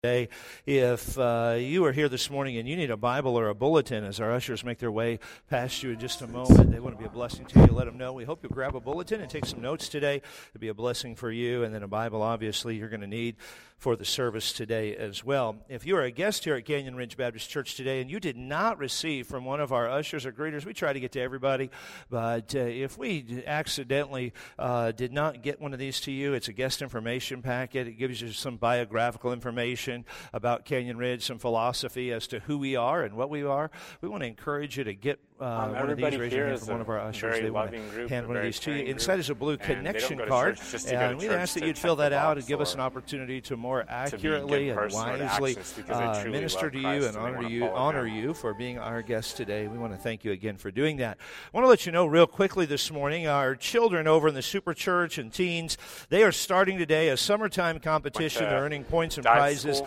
Today, if you are here this morning and you need a Bible or a bulletin, as our ushers make their way past you in just a moment, they want to be a blessing to you. Let them know. We hope you'll grab a bulletin and take some notes today. It'll be a blessing for you, and then a Bible, obviously, you're going to need for the service today as well. If you are a guest here at Canyon Ridge Baptist Church today and you did not receive from one of our ushers or greeters, we try to get to everybody, but if we accidentally did not get one of these to you, it's a guest information packet. It gives you some biographical information about Canyon Ridge, some philosophy as to who we are and what we are. We want to encourage you to get one of these. Raise your hand from one of our ushers. They want to hand one of these to you. Inside is a blue connection card, and we'd ask that you'd fill that out and give us an opportunity to more accurately and wisely minister to you and honor you for being our guest today. We want to thank you again for doing that. I want to let you know real quickly this morning, our children over in the Super Church and teens, they are starting today a summertime competition. They're earning points and prizes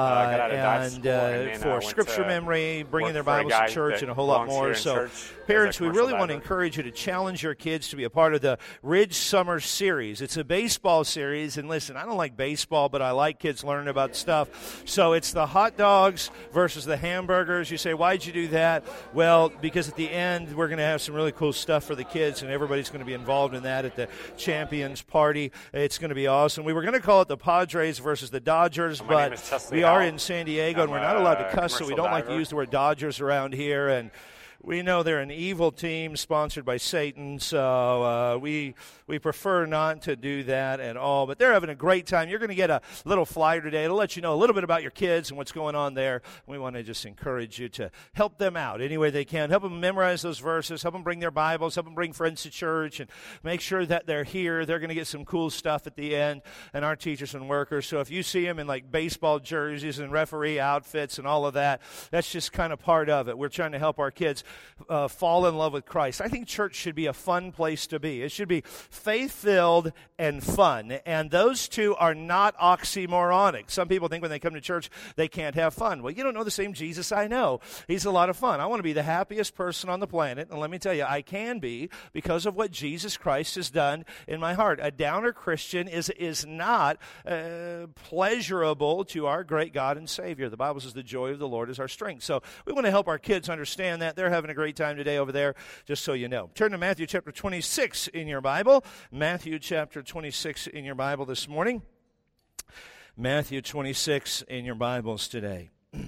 for scripture memory, bringing their Bibles to church, and a whole lot more. So parents, we really want to encourage you to challenge your kids to be a part of the Ridge Summer Series. It's a baseball series, and listen, I don't like baseball, but I like kids learning about stuff. So it's the hot dogs versus the hamburgers. You say, why'd you do that? Well, because at the end, we're going to have some really cool stuff for the kids, and everybody's going to be involved in that at the Champions Party. It's going to be awesome. We were going to call it the Padres versus the Dodgers, but we are in San Diego, and we're not allowed to cuss, so we don't like to use the word Dodgers around here, and we know they're an evil team sponsored by Satan, so we prefer not to do that at all. But they're having a great time. You're going to get a little flyer today. It'll let you know a little bit about your kids and what's going on there. We want to just encourage you to help them out any way they can. Help them memorize those verses. Help them bring their Bibles. Help them bring friends to church, and make sure that they're here. They're going to get some cool stuff at the end, and our teachers and workers. So if you see them in like baseball jerseys and referee outfits and all of that, that's just kind of part of it. We're trying to help our kids fall in love with Christ. I think church should be a fun place to be. It should be faith-filled and fun, and those two are not oxymoronic. Some people think when they come to church they can't have fun. Well, you don't know the same Jesus I know. He's a lot of fun. I want to be the happiest person on the planet, and let me tell you, I can be because of what Jesus Christ has done in my heart. A downer Christian is not pleasurable to our great God and Savior. The Bible says the joy of the Lord is our strength. So we want to help our kids understand that. They're having a great time today over there, just so you know. Turn to Matthew chapter 26 in your Bible. Matthew chapter 26 in your Bible this morning. Matthew 26 in your Bibles today.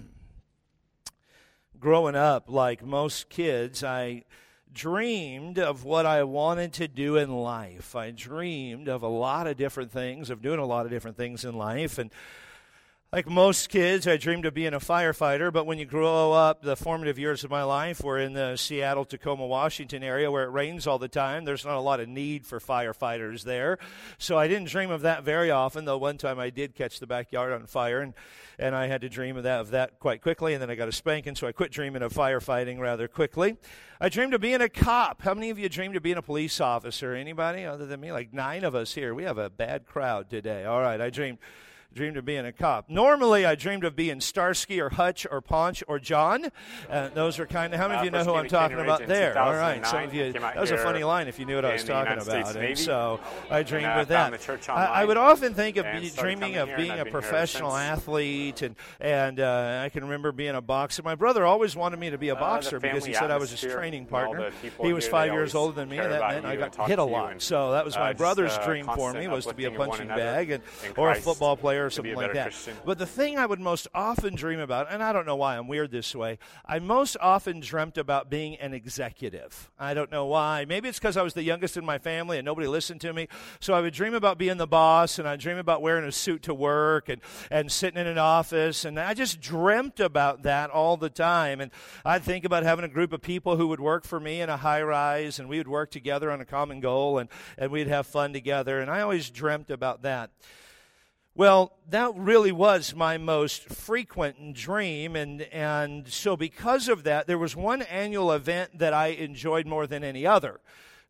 Growing up, like most kids, I dreamed of what I wanted to do in life. I dreamed of a lot of different things, of doing a lot of different things in life, and like most kids, I dreamed of being a firefighter, but when you grow up, the formative years of my life were in the Seattle, Tacoma, Washington area where it rains all the time. There's not a lot of need for firefighters there. So I didn't dream of that very often, though one time I did catch the backyard on fire, and I had to dream of that quite quickly, and then I got a spanking, so I quit dreaming of firefighting rather quickly. I dreamed of being a cop. How many of you dreamed of being a police officer? Anybody other than me? Like 9 of us here. We have a bad crowd today. All right, I dreamed of being a cop. Normally, I dreamed of being Starsky or Hutch or Ponch or John. Those are kind of, how many of you know who I'm talking about there? All right, some of you, that was a funny line if you knew what I was talking about. And so I dreamed of that. I would often think of dreaming of being a professional athlete, and I can remember being a boxer. My brother always wanted me to be a boxer because he said I was his training partner. He was 5 years older than me, and that meant I got hit a lot. So that was my brother's dream for me, was to be a punching bag or a football player or something like that. Christian. But the thing I would most often dream about, and I don't know why I'm weird this way, I most often dreamt about being an executive. I don't know why. Maybe it's because I was the youngest in my family and nobody listened to me. So I would dream about being the boss, and I'd dream about wearing a suit to work and sitting in an office. And I just dreamt about that all the time. And I'd think about having a group of people who would work for me in a high-rise, and we would work together on a common goal, and we'd have fun together. And I always dreamt about that. Well, that really was my most frequent dream, and so because of that, there was one annual event that I enjoyed more than any other.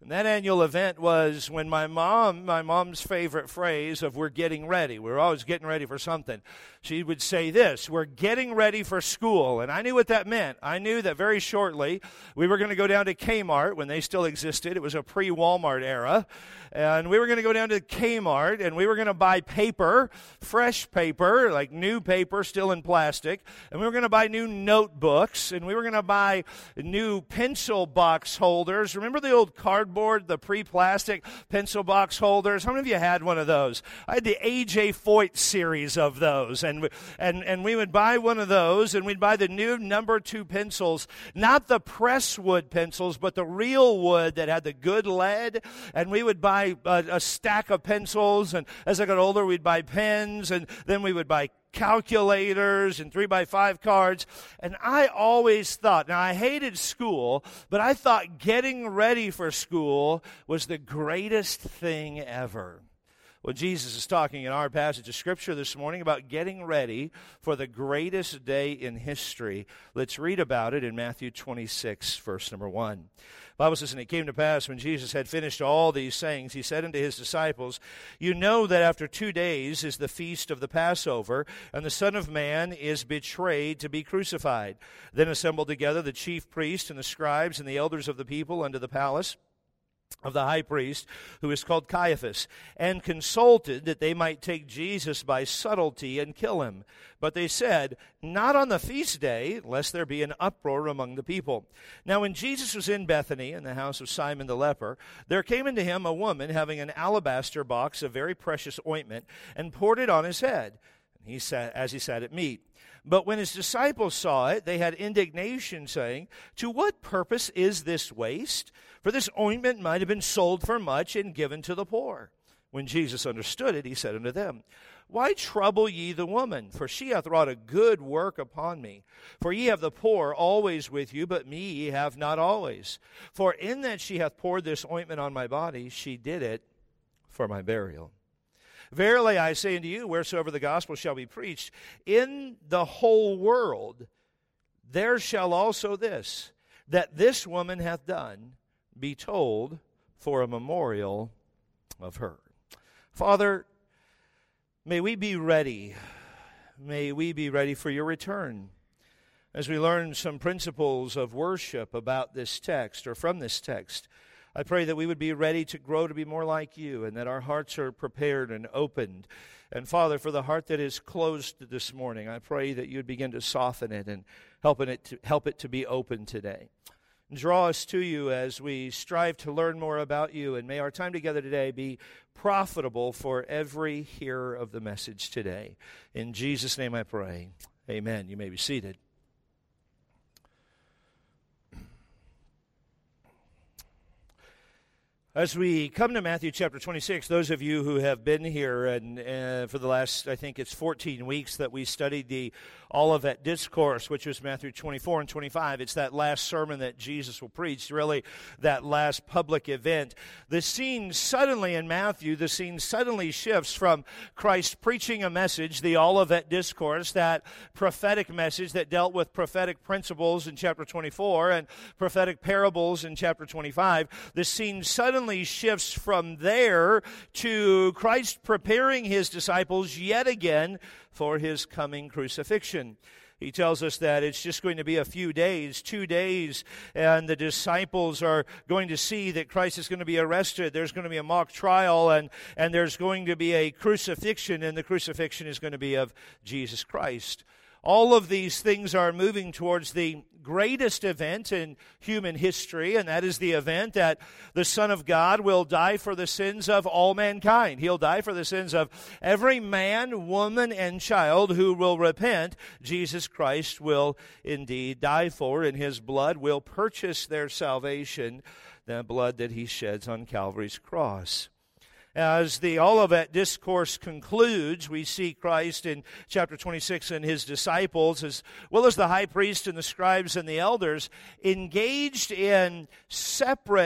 And that annual event was when my mom's favorite phrase of we're getting ready. We're always getting ready for something. She would say this, we're getting ready for school. And I knew what that meant. I knew that very shortly we were going to go down to Kmart when they still existed. It was a pre-Walmart era. And we were going to go down to Kmart and we were going to buy paper, fresh paper, like new paper still in plastic. And we were going to buy new notebooks and we were going to buy new pencil box holders. Remember the old cardboard, the pre-plastic pencil box holders? How many of you had one of those? I had the A.J. Foyt series of those. And we would buy one of those, and we'd buy the new number 2 pencils, not the press wood pencils, but the real wood that had the good lead. And we would buy a stack of pencils, and as I got older, we'd buy pens, and then we would buy calculators and 3x5 cards. And I always thought, now I hated school, but I thought getting ready for school was the greatest thing ever. Well, Jesus is talking in our passage of Scripture this morning about getting ready for the greatest day in history. Let's read about it in Matthew 26, verse number 1. The Bible says, and it came to pass when Jesus had finished all these sayings, he said unto his disciples, you know that after 2 days is the feast of the Passover, and the Son of Man is betrayed to be crucified. Then assembled together the chief priests and the scribes and the elders of the people unto the palace of the high priest, who is called Caiaphas, and consulted that they might take Jesus by subtlety and kill him. But they said, not on the feast day, lest there be an uproar among the people. Now when Jesus was in Bethany, in the house of Simon the leper, there came unto him a woman having an alabaster box of very precious ointment, and poured it on his head, and he sat, as he sat at meat. But when his disciples saw it, they had indignation, saying, to what purpose is this waste? For this ointment might have been sold for much and given to the poor. When Jesus understood it, he said unto them, why trouble ye the woman? For she hath wrought a good work upon me. For ye have the poor always with you, but me ye have not always. For in that she hath poured this ointment on my body, she did it for my burial. Verily I say unto you, wheresoever the gospel shall be preached in the whole world, there shall also this, that this woman hath done, be told for a memorial of her. Father, may we be ready. May we be ready for your return. As we learn some principles of worship about this text, or from this text, I pray that we would be ready to grow to be more like you, and that our hearts are prepared and opened. And Father, for the heart that is closed this morning, I pray that you would begin to soften it and help it to be open today. Draw us to you as we strive to learn more about you, and may our time together today be profitable for every hearer of the message today. In Jesus' name I pray. Amen. You may be seated. As we come to Matthew chapter 26, those of you who have been here and for the last, I think it's 14 weeks that we studied the Olivet Discourse, which was Matthew 24 and 25. It's that last sermon that Jesus will preach, really that last public event. The scene suddenly in Matthew, the scene suddenly shifts from Christ preaching a message, the Olivet Discourse, that prophetic message that dealt with prophetic principles in chapter 24 and prophetic parables in chapter 25. The scene suddenly shifts from there to Christ preparing his disciples yet again for his coming crucifixion. He tells us that it's just going to be a few days, 2 days, and the disciples are going to see that Christ is going to be arrested. There's going to be a mock trial, and there's going to be a crucifixion, and the crucifixion is going to be of Jesus Christ. All of these things are moving towards the greatest event in human history, and that is the event that the Son of God will die for the sins of all mankind. He'll die for the sins of every man, woman, and child who will repent. Jesus Christ will indeed die for, and his blood will purchase their salvation, the blood that he sheds on Calvary's cross. As the Olivet Discourse concludes, we see Christ in chapter 26 and his disciples, as well as the high priest and the scribes and the elders, engaged in separate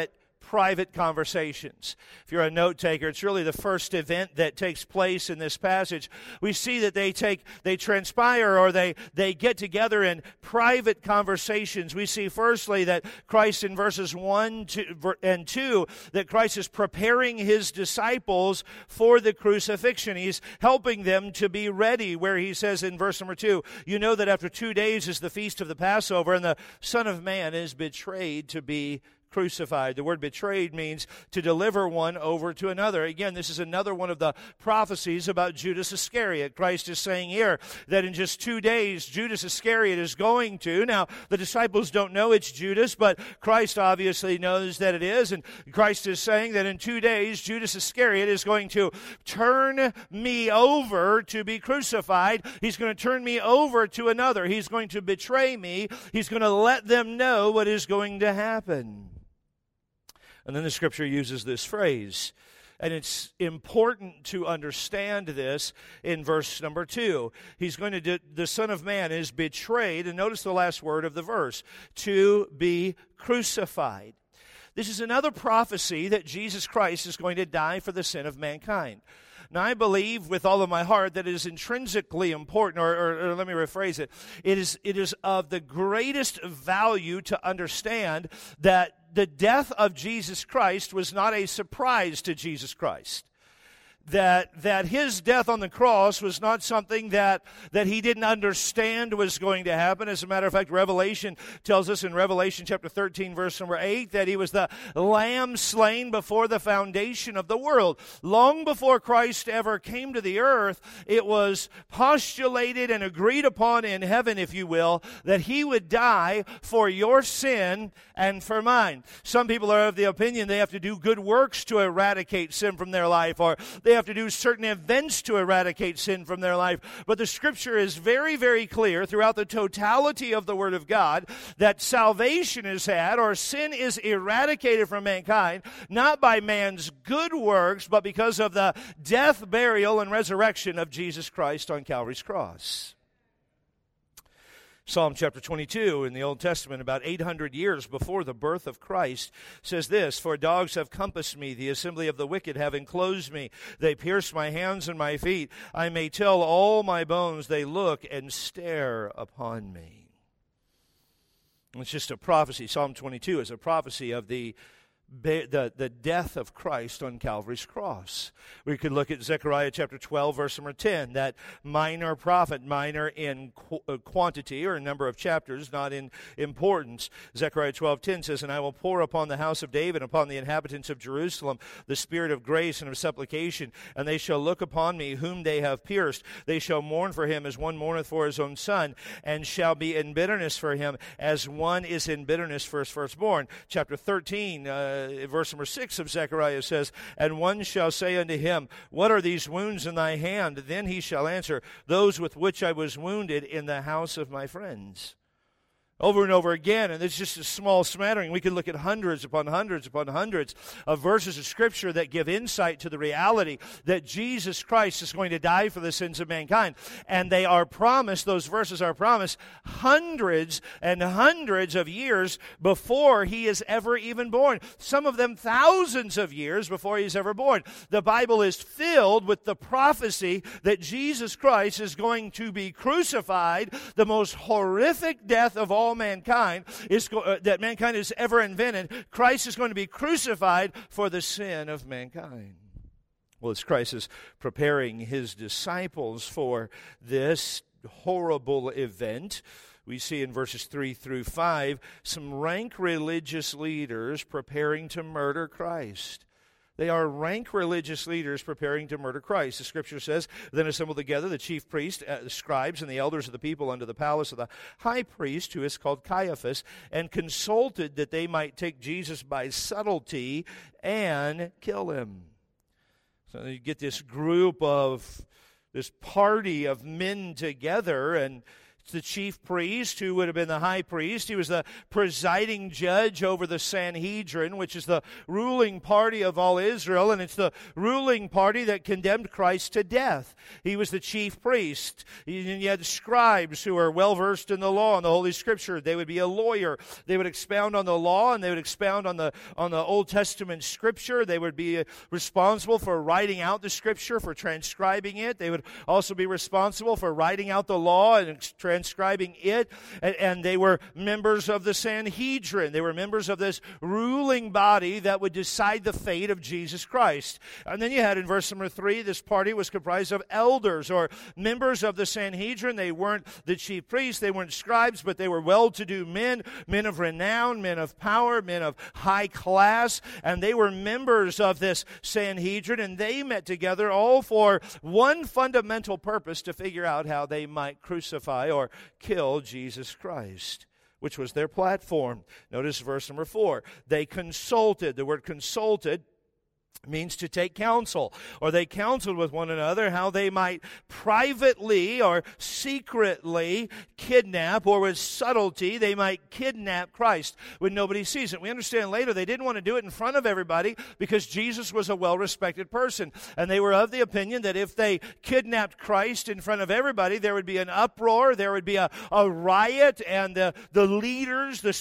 private conversations. If you're a note taker, it's really the first event that takes place in this passage. We see that they transpire, or they get together in private conversations. We see firstly that Christ in verses 1 and 2, that Christ is preparing his disciples for the crucifixion. He's helping them to be ready, where he says in verse number 2, you know that after 2 days is the feast of the Passover, and the Son of Man is betrayed to be crucified. The word betrayed means to deliver one over to another. Again, this is another one of the prophecies about Judas Iscariot. Christ is saying here that in just 2 days, Judas Iscariot is going to. Now, the disciples don't know it's Judas, but Christ obviously knows that it is. And Christ is saying that in 2 days, Judas Iscariot is going to turn me over to be crucified. He's going to turn me over to another. He's going to betray me. He's going to let them know what is going to happen. And then the Scripture uses this phrase, and it's important to understand this in verse number 2. He's going to the Son of Man is betrayed, and notice the last word of the verse, to be crucified. This is another prophecy that Jesus Christ is going to die for the sin of mankind. Now, I believe with all of my heart that it is intrinsically important, or let me rephrase it. It is of the greatest value to understand that the death of Jesus Christ was not a surprise to Jesus Christ. That his death on the cross was not something that he didn't understand was going to happen. As a matter of fact, Revelation tells us in Revelation chapter 13, verse number 8, that he was the lamb slain before the foundation of the world. Long before Christ ever came to the earth, it was postulated and agreed upon in heaven, if you will, that he would die for your sin and for mine. Some people are of the opinion they have to do good works to eradicate sin from their life, or they have to do certain events to eradicate sin from their life. But the Scripture is very, very clear throughout the totality of the Word of God that salvation is had, or sin is eradicated from mankind, not by man's good works, but because of the death, burial, and resurrection of Jesus Christ on Calvary's cross. Psalm chapter 22 in the Old Testament, about 800 years before the birth of Christ, says this, for dogs have compassed me, the assembly of the wicked have enclosed me. They pierce my hands and my feet. I may tell all my bones, they look and stare upon me. It's just a prophecy. Psalm 22 is a prophecy of the death of Christ on Calvary's cross. We could look at Zechariah chapter 12, verse number 10, that minor prophet, minor in quantity or number of chapters, not in importance. Zechariah 12:10 says, and I will pour upon the house of David, upon the inhabitants of Jerusalem, the spirit of grace and of supplication, and they shall look upon me whom they have pierced. They shall mourn for him as one mourneth for his own son, and shall be in bitterness for him as one is in bitterness for his firstborn. Chapter 13, verse number 6 of Zechariah says, and one shall say unto him, what are these wounds in thy hand? Then he shall answer, those with which I was wounded in the house of my friends. Over and over again, and it's just a small smattering. We could look at hundreds upon hundreds upon hundreds of verses of Scripture that give insight to the reality that Jesus Christ is going to die for the sins of mankind. And they are promised, those verses are promised, hundreds and hundreds of years before he is ever even born. Some of them thousands of years before he's ever born. The Bible is filled with the prophecy that Jesus Christ is going to be crucified, the most horrific death of all mankind that mankind has ever invented. Christ is going to be crucified for the sin of mankind. Well, as Christ is preparing his disciples for this horrible event, we see in verses 3 through 5 some rank religious leaders preparing to murder Christ. They are rank religious leaders preparing to murder Christ. The Scripture says, then assembled together the chief priest, the scribes, and the elders of the people unto the palace of the high priest, who is called Caiaphas, and consulted that they might take Jesus by subtlety and kill him. So you get this party of men together, and the chief priest, who would have been the high priest. He was the presiding judge over the Sanhedrin, which is the ruling party of all Israel, and it's the ruling party that condemned Christ to death. He was the chief priest. And you had scribes who are well-versed in the law and the Holy Scripture. They would be a lawyer. They would expound on the law, and they would expound on the Old Testament Scripture. They would be responsible for writing out the Scripture, for transcribing it. They would also be responsible for writing out the law and transcribing it. And they were members of the Sanhedrin. They were members of this ruling body that would decide the fate of Jesus Christ. And then you had in verse number 3, this party was comprised of elders or members of the Sanhedrin. They weren't the chief priests, they weren't scribes, but they were well-to-do men, men of renown, men of power, men of high class, and they were members of this Sanhedrin, and they met together all for one fundamental purpose: to figure out how they might crucify or kill Jesus Christ, which was their platform. Notice verse number 4. They consulted. The word consulted means to take counsel, or they counseled with one another how they might privately or secretly kidnap, or with subtlety they might kidnap Christ when nobody sees it. We understand later they didn't want to do it in front of everybody because Jesus was a well-respected person, and they were of the opinion that if they kidnapped Christ in front of everybody, there would be an uproar, there would be a riot, and the leaders, the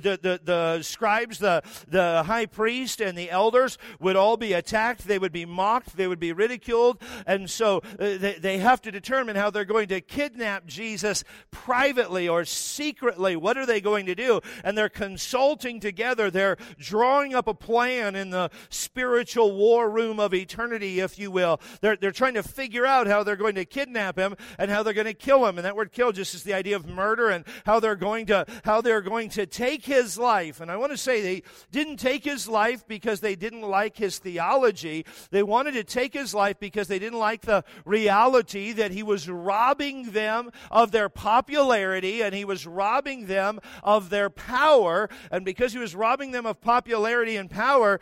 scribes, the high priest, and the elders would all be attacked, they would be mocked, they would be ridiculed, and so they have to determine how they're going to kidnap Jesus privately or secretly. What are they going to do? And they're consulting together. They're drawing up a plan in the spiritual war room of eternity, if you will. They're trying to figure out how they're going to kidnap him and how they're going to kill him. And that word kill just is the idea of murder, and how they're going to take his life. And I want to say they didn't take his life because they didn't like his theology. They wanted to take his life because they didn't like the reality that he was robbing them of their popularity, and he was robbing them of their power. And because he was robbing them of popularity and power,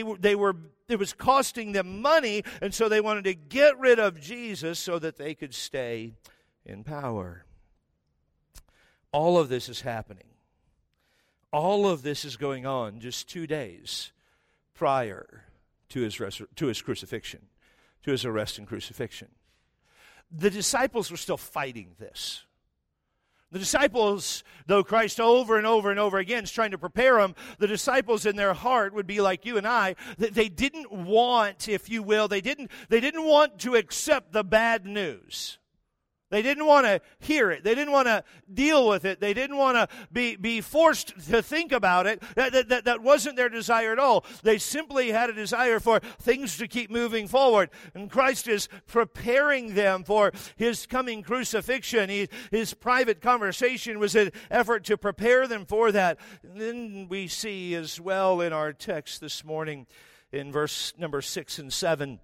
it was costing them money, and so they wanted to get rid of Jesus so that they could stay in power. All of this is happening. All of this is going on just 2 days prior to his crucifixion, to his arrest and crucifixion. The disciples were still fighting this. The disciples, though Christ over and over and over again is trying to prepare them, the disciples in their heart would be like you and I. They didn't want, if you will, they didn't want to accept the bad news. They didn't want to hear it. They didn't want to deal with it. They didn't want to be forced to think about it. That wasn't their desire at all. They simply had a desire for things to keep moving forward. And Christ is preparing them for his coming crucifixion. His private conversation was an effort to prepare them for that. And then we see as well in our text this morning in verse number 6 and 7,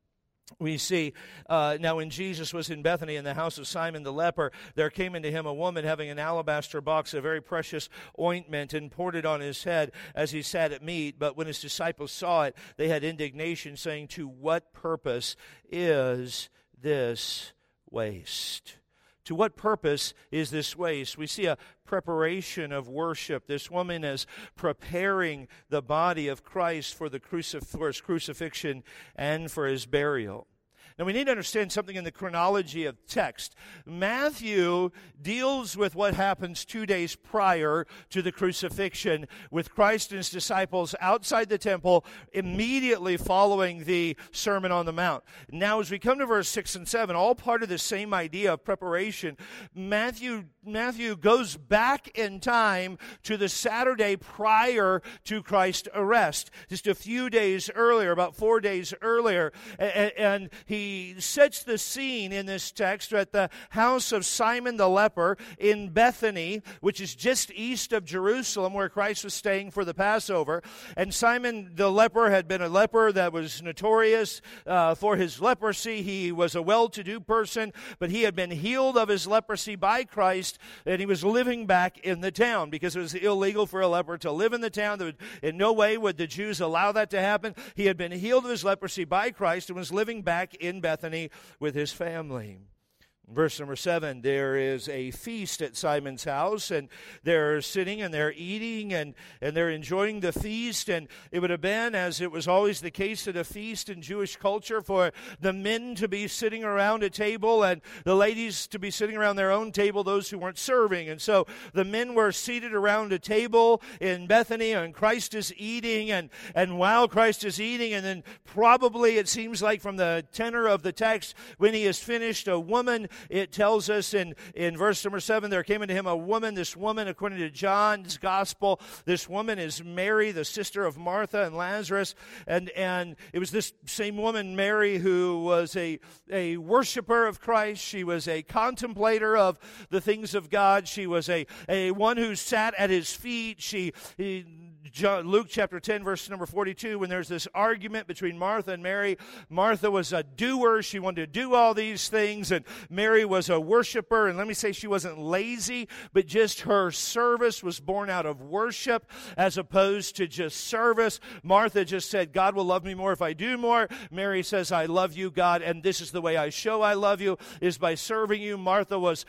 we see, now when Jesus was in Bethany in the house of Simon the leper, there came into him a woman having an alabaster box of very precious ointment, and poured it on his head as he sat at meat. But when his disciples saw it, they had indignation, saying, "To what purpose is this waste?" To what purpose is this waste? We see a preparation of worship. This woman is preparing the body of Christ for his crucifixion and for his burial. Now, we need to understand something in the chronology of text. Matthew deals with what happens 2 days prior to the crucifixion, with Christ and his disciples outside the temple immediately following the Sermon on the Mount. Now, as we come to verse 6 and 7, all part of the same idea of preparation, Matthew goes back in time to the Saturday prior to Christ's arrest, just a few days earlier, about 4 days earlier, and he sets the scene in this text at the house of Simon the leper in Bethany, which is just east of Jerusalem, where Christ was staying for the Passover. And Simon the leper had been a leper that was notorious for his leprosy. He was a well-to-do person, but he had been healed of his leprosy by Christ, and he was living back in the town because it was illegal for a leper to live in the town. In no way would the Jews allow that to happen. He had been healed of his leprosy by Christ and was living back in Bethany with his family. Verse number 7, there is a feast at Simon's house, and they're sitting and they're eating and they're enjoying the feast. And it would have been, as it was always the case at a feast in Jewish culture, for the men to be sitting around a table and the ladies to be sitting around their own table, those who weren't serving. And so the men were seated around a table in Bethany, and Christ is eating. And while Christ is eating, and then probably it seems like from the tenor of the text, when he is finished, a woman, it tells us in verse number 7, there came unto him a woman. This woman, according to John's gospel, this woman is Mary, the sister of Martha and Lazarus. And it was this same woman, Mary, who was a worshiper of Christ. She was a contemplator of the things of God. She was a one who sat at his feet. Luke chapter 10, verse number 42, when there's this argument between Martha and Mary, Martha was a doer. She wanted to do all these things, and Mary was a worshiper. And let me say, she wasn't lazy, but just her service was born out of worship as opposed to just service. Martha just said, God will love me more if I do more. Mary says, I love you, God, and this is the way I show I love you, is by serving you. Martha was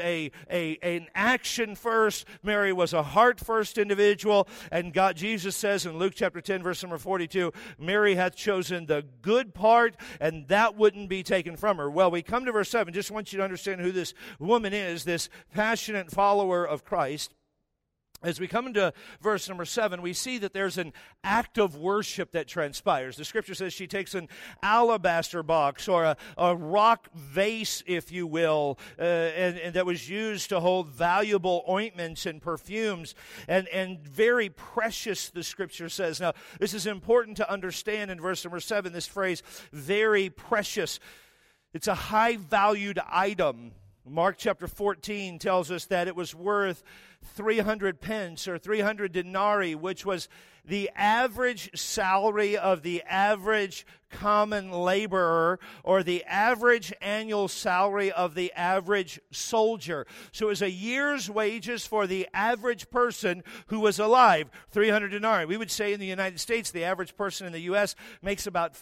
an action first. Mary was a heart first individual, and Jesus says in Luke chapter 10, verse number 42, Mary hath chosen the good part, and that wouldn't be taken from her. Well, we come to verse 7. Just want you to understand who this woman is, this passionate follower of Christ. As we come into verse number 7, we see that there's an act of worship that transpires. The scripture says she takes an alabaster box, or a rock vase, if you will, and that was used to hold valuable ointments and perfumes, and very precious, the scripture says. Now, this is important to understand in verse number 7, this phrase, very precious. It's a high-valued item. Mark chapter 14 tells us that it was worth 300 pence or 300 denarii, which was the average salary of the average common laborer, or the average annual salary of the average soldier. So it was a year's wages for the average person who was alive, 300 denarii. We would say in the United States, the average person in the U.S. makes about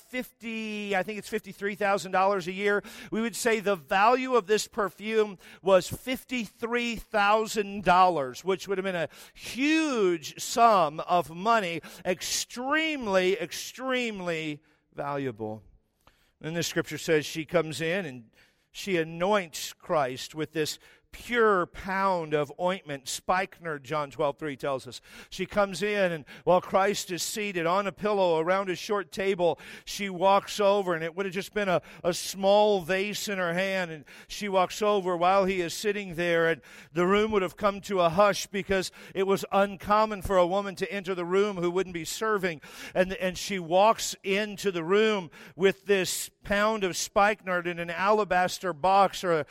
$53,000 a year. We would say the value of this perfume was $53,000, which would have been a huge sum of money, extremely, extremely valuable. And the scripture says she comes in and she anoints Christ with this pure pound of ointment, spikenard, John 12:3 tells us. She comes in, and while Christ is seated on a pillow around a short table, she walks over, and it would have just been a small vase in her hand, and she walks over while he is sitting there, and the room would have come to a hush because it was uncommon for a woman to enter the room who wouldn't be serving, and she walks into the room with this pound of spikenard in an alabaster box, or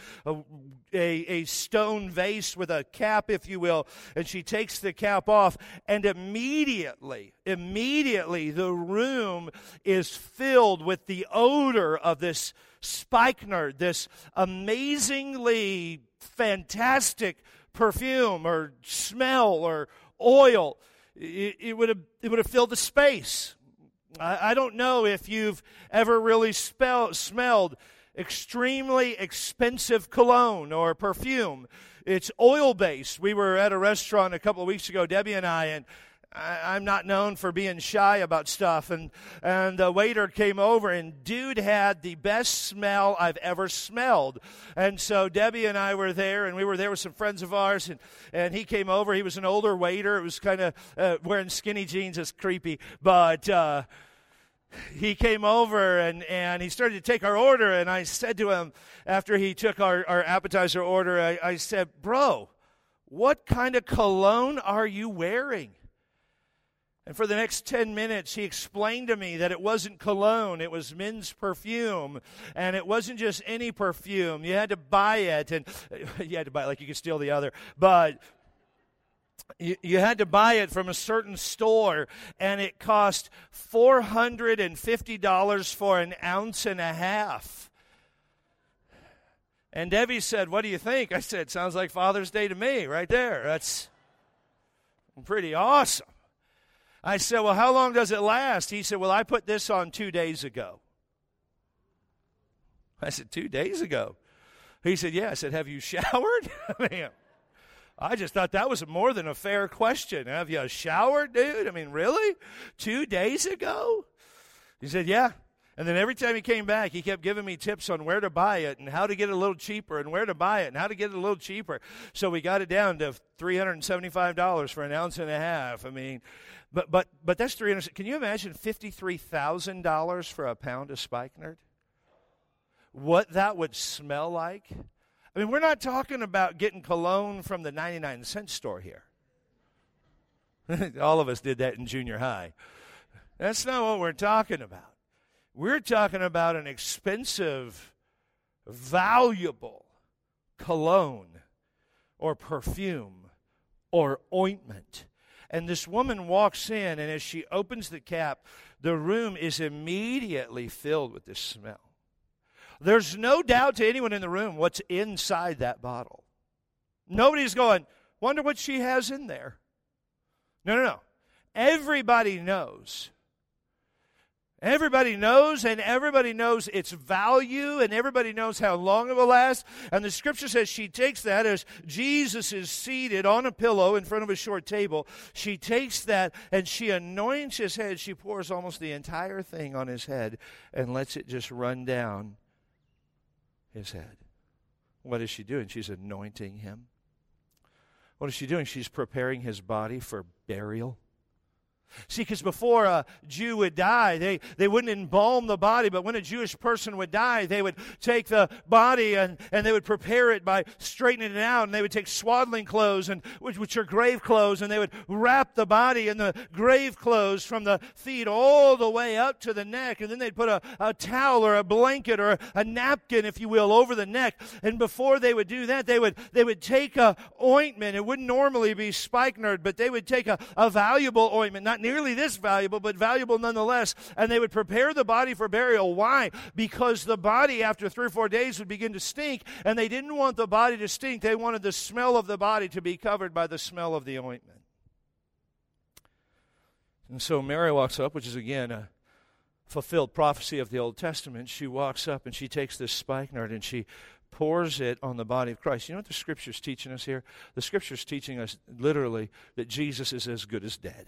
a stone vase with a cap, if you will, and she takes the cap off, and immediately the room is filled with the odor of this spikenard, this amazingly fantastic perfume or smell or oil. It would have filled the space. I don't know if you've ever really smelled extremely expensive cologne or perfume. It's oil-based. We were at a restaurant a couple of weeks ago, Debbie and I, and I'm not known for being shy about stuff, and the waiter came over, and dude had the best smell I've ever smelled. And so Debbie and I were there, and we were there with some friends of ours, and he came over. He was an older waiter. It was kind of wearing skinny jeans is creepy, but he came over and he started to take our order, and I said to him, after he took our appetizer order, I said, bro, what kind of cologne are you wearing? And for the next 10 minutes, he explained to me that it wasn't cologne, it was men's perfume. And it wasn't just any perfume. You had to buy it, and you had to buy it like you could steal the other. But you had to buy it from a certain store, and it cost $450 for an ounce and a half. And Debbie said, what do you think? I said, sounds like Father's Day to me right there. That's pretty awesome. I said, well, how long does it last? He said, well, I put this on 2 days ago. I said, 2 days ago? He said, yeah. I said, have you showered? I mean, I just thought that was more than a fair question. Have you showered, dude? I mean, really? 2 days ago? He said, yeah. And then every time he came back, he kept giving me tips on where to buy it and how to get it a little cheaper and where to buy it and how to get it a little cheaper. So we got it down to $375 for an ounce and a half. I mean, but that's $300. Can you imagine $53,000 for a pound of spikenard? What that would smell like? I mean, we're not talking about getting cologne from the 99-cent store here. All of us did that in junior high. That's not what we're talking about. We're talking about an expensive, valuable cologne or perfume or ointment. And this woman walks in, and as she opens the cap, the room is immediately filled with this smell. There's no doubt to anyone in the room what's inside that bottle. Nobody's going, wonder what she has in there. No. Everybody knows. Everybody knows, and everybody knows its value, and everybody knows how long it will last. And the Scripture says she takes that as Jesus is seated on a pillow in front of a short table. She takes that, and she anoints his head. She pours almost the entire thing on his head and lets it just run down his head. What is she doing? She's anointing him. What is she doing? She's preparing his body for burial. See, because before a Jew would die, they wouldn't embalm the body, but when a Jewish person would die, they would take the body and they would prepare it by straightening it out, and they would take swaddling clothes, and which are grave clothes, and they would wrap the body in the grave clothes from the feet all the way up to the neck, and then they'd put a towel or a blanket or a napkin, if you will, over the neck. And before they would do that, they would take a ointment. It wouldn't normally be spikenard, but they would take a valuable ointment, not nearly this valuable, but valuable nonetheless. And they would prepare the body for burial. Why? Because the body, after 3 or 4 days, would begin to stink, and they didn't want the body to stink. They wanted the smell of the body to be covered by the smell of the ointment. And so Mary walks up, which is, again, a fulfilled prophecy of the Old Testament. She walks up, and she takes this spikenard, and she pours it on the body of Christ. You know what the Scripture's teaching us here? The Scripture's teaching us, literally, that Jesus is as good as dead.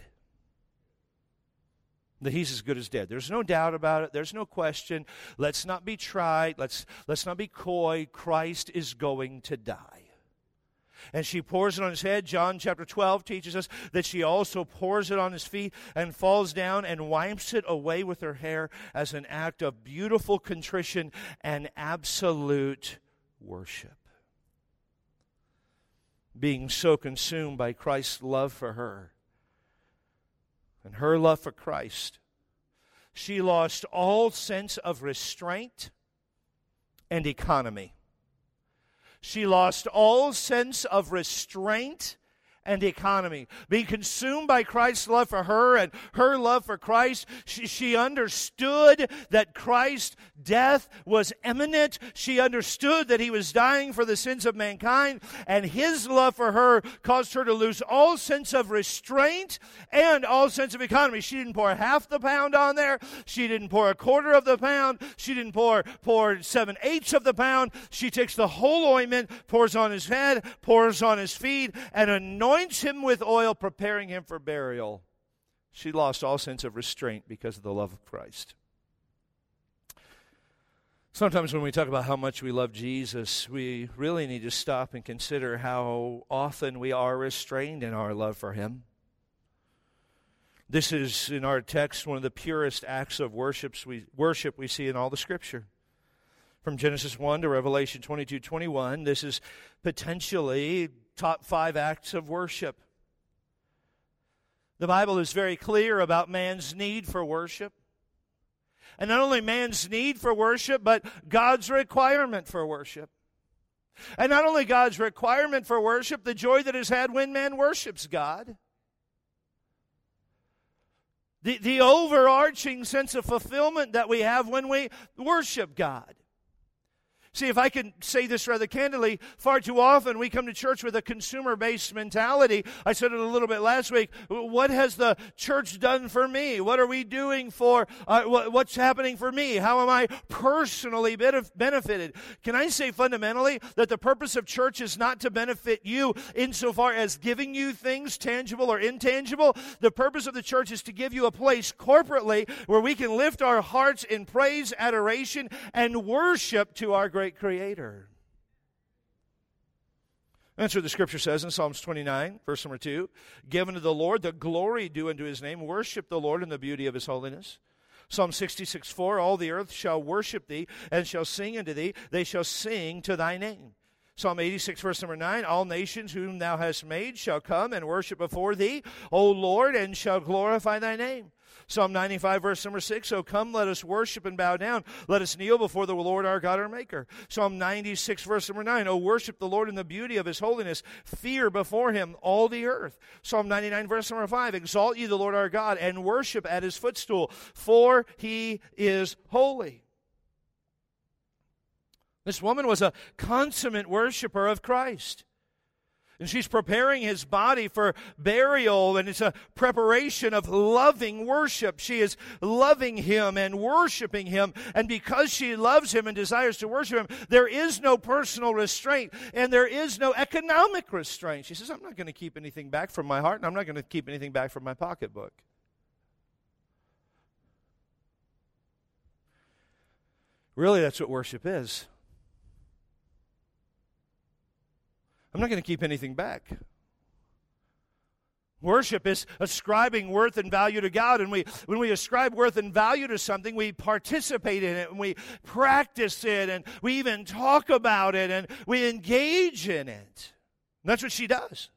That he's as good as dead. There's no doubt about it. There's no question. Let's not be trite. Let's not be coy. Christ is going to die. And she pours it on his head. John chapter 12 teaches us that she also pours it on his feet and falls down and wipes it away with her hair as an act of beautiful contrition and absolute worship. Being so consumed by Christ's love for her and her love for Christ, she lost all sense of restraint and economy. She lost all sense of restraint and economy. Being consumed by Christ's love for her and her love for Christ, she understood that Christ's death was imminent. She understood that he was dying for the sins of mankind, and his love for her caused her to lose all sense of restraint and all sense of economy. She didn't pour half the pound on there. She didn't pour a quarter of the pound. She didn't pour 7/8 of the pound. She takes the whole ointment, pours on his head, pours on his feet, and anoints him with oil, preparing him for burial. She lost all sense of restraint because of the love of Christ. Sometimes when we talk about how much we love Jesus, we really need to stop and consider how often we are restrained in our love for him. This is, in our text, one of the purest acts of worship we see in all the Scripture. From Genesis 1 to Revelation 22:21, this is potentially top 5 acts of worship. The Bible is very clear about man's need for worship. And not only man's need for worship, but God's requirement for worship. And not only God's requirement for worship, the joy that is had when man worships God. The overarching sense of fulfillment that we have when we worship God. See, if I can say this rather candidly, far too often we come to church with a consumer-based mentality. I said it a little bit last week. What has the church done for me? What are we doing for, what's happening for me? How am I personally benefited? Can I say fundamentally that the purpose of church is not to benefit you insofar as giving you things, tangible or intangible? The purpose of the church is to give you a place corporately where we can lift our hearts in praise, adoration, and worship to our great Creator. That's what the Scripture says in Psalms 29, verse number 2. Give unto the Lord the glory due unto His name. Worship the Lord in the beauty of His holiness. Psalm 66:4. All the earth shall worship Thee and shall sing unto Thee. They shall sing to Thy name. Psalm 86, verse number 9. All nations whom Thou hast made shall come and worship before Thee, O Lord, and shall glorify Thy name. Psalm 95, verse number 6, O come, let us worship and bow down. Let us kneel before the Lord our God, our Maker. Psalm 96, verse number 9, O worship the Lord in the beauty of His holiness. Fear before Him all the earth. Psalm 99, verse number 5, Exalt ye the Lord our God, and worship at His footstool, for He is holy. This woman was a consummate worshiper of Christ. And she's preparing His body for burial, and it's a preparation of loving worship. She is loving Him and worshiping Him, and because she loves Him and desires to worship Him, there is no personal restraint, and there is no economic restraint. She says, I'm not going to keep anything back from my heart, and I'm not going to keep anything back from my pocketbook. Really, that's what worship is. I'm not going to keep anything back. Worship is ascribing worth and value to God, and when we ascribe worth and value to something, we participate in it, and we practice it, and we even talk about it, and we engage in it. And that's what she does.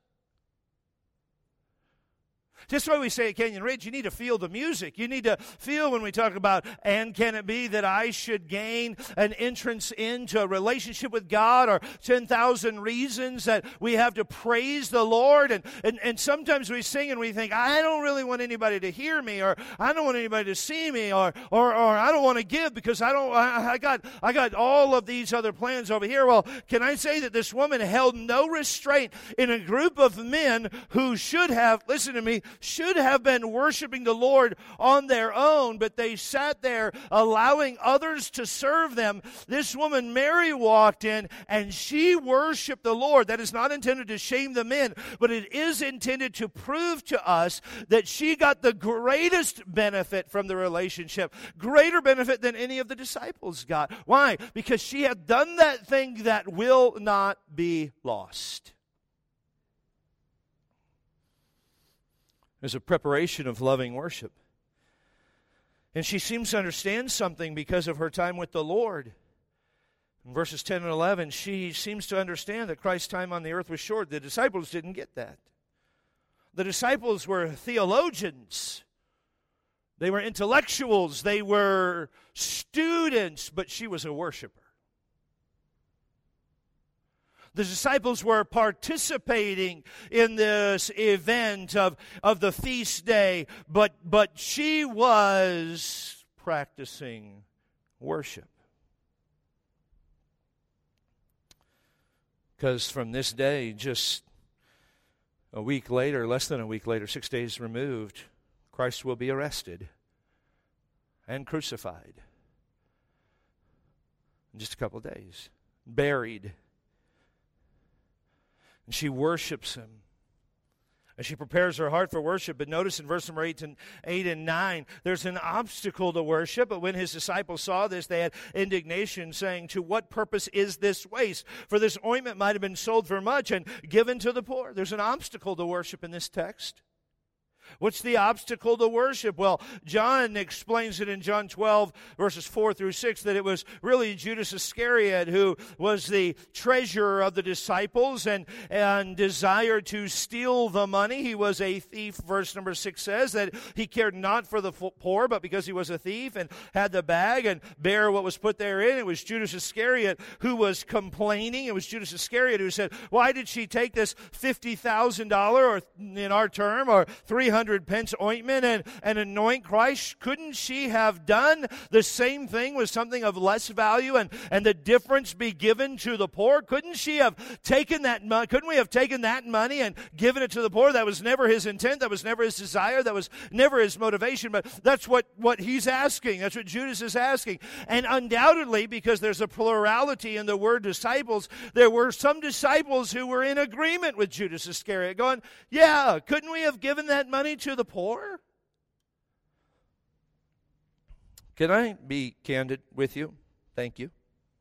Just why we say at Canyon Ridge, you need to feel the music. You need to feel when we talk about, and can it be that I should gain an entrance into a relationship with God, or 10,000 reasons that we have to praise the Lord. And sometimes we sing and we think, I don't really want anybody to hear me, or I don't want anybody to see me, or I don't want to give because I got all of these other plans over here. Well, can I say that this woman held no restraint in a group of men who should have, listen to me, should have been worshiping the Lord on their own, but they sat there allowing others to serve them. This woman, Mary, walked in and she worshiped the Lord. That is not intended to shame the men, but it is intended to prove to us that she got the greatest benefit from the relationship, greater benefit than any of the disciples got. Why? Because she had done that thing that will not be lost. There's a preparation of loving worship. And she seems to understand something because of her time with the Lord. In verses 10 and 11, she seems to understand that Christ's time on the earth was short. The disciples didn't get that. The disciples were theologians. They were intellectuals. They were students, but she was a worshiper. The disciples were participating in this event of the feast day, but she was practicing worship. Because from this day, just a week later, less than a week later, 6 days removed, Christ will be arrested and crucified in just a couple of days, buried. And she worships Him. And she prepares her heart for worship. But notice in verse number 8 and 9, there's an obstacle to worship. But when His disciples saw this, they had indignation, saying, to what purpose is this waste? For this ointment might have been sold for much and given to the poor. There's an obstacle to worship in this text. What's the obstacle to worship? Well, John explains it in John 12, verses 4 through 6, that it was really Judas Iscariot who was the treasurer of the disciples and desired to steal the money. He was a thief, verse number 6 says, that he cared not for the poor, but because he was a thief and had the bag and bear what was put therein. It was Judas Iscariot who was complaining. It was Judas Iscariot who said, why did she take this $50,000, or in our term, or $300,000 100 pence ointment and anoint Christ? Couldn't she have done the same thing with something of less value and the difference be given to the poor? Couldn't she have taken that money? Couldn't we have taken that money and given it to the poor? That was never his intent. That was never his desire. That was never his motivation. But that's what he's asking. That's what Judas is asking. And undoubtedly, because there's a plurality in the word disciples, there were some disciples who were in agreement with Judas Iscariot, going, yeah, couldn't we have given that money to the poor? Can I be candid with you? Thank you.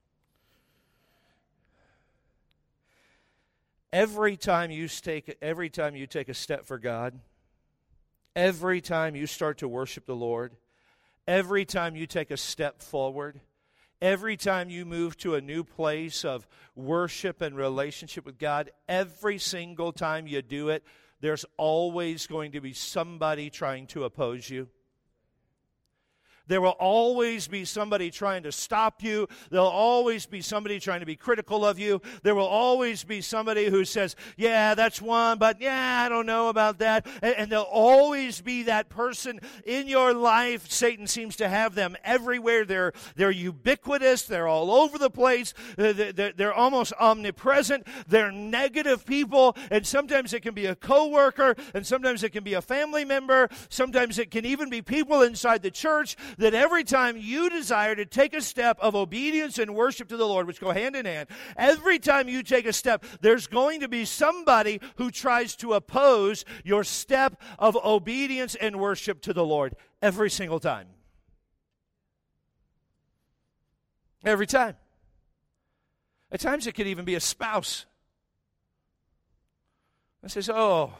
Every time you take a step for God, every time you start to worship the Lord, every time you take a step forward, every time you move to a new place of worship and relationship with God, every single time you do it, there's always going to be somebody trying to oppose you. There will always be somebody trying to stop you. There'll always be somebody trying to be critical of you. There will always be somebody who says, yeah, that's one, but yeah, I don't know about that. And there'll always be that person in your life. Satan seems to have them everywhere. They're ubiquitous. They're all over the place. They're almost omnipresent. They're negative people. And sometimes it can be a coworker, and sometimes it can be a family member. Sometimes it can even be people inside the church, that every time you desire to take a step of obedience and worship to the Lord, which go hand in hand, every time you take a step, there's going to be somebody who tries to oppose your step of obedience and worship to the Lord every single time. Every time. At times it could even be a spouse. And says, no,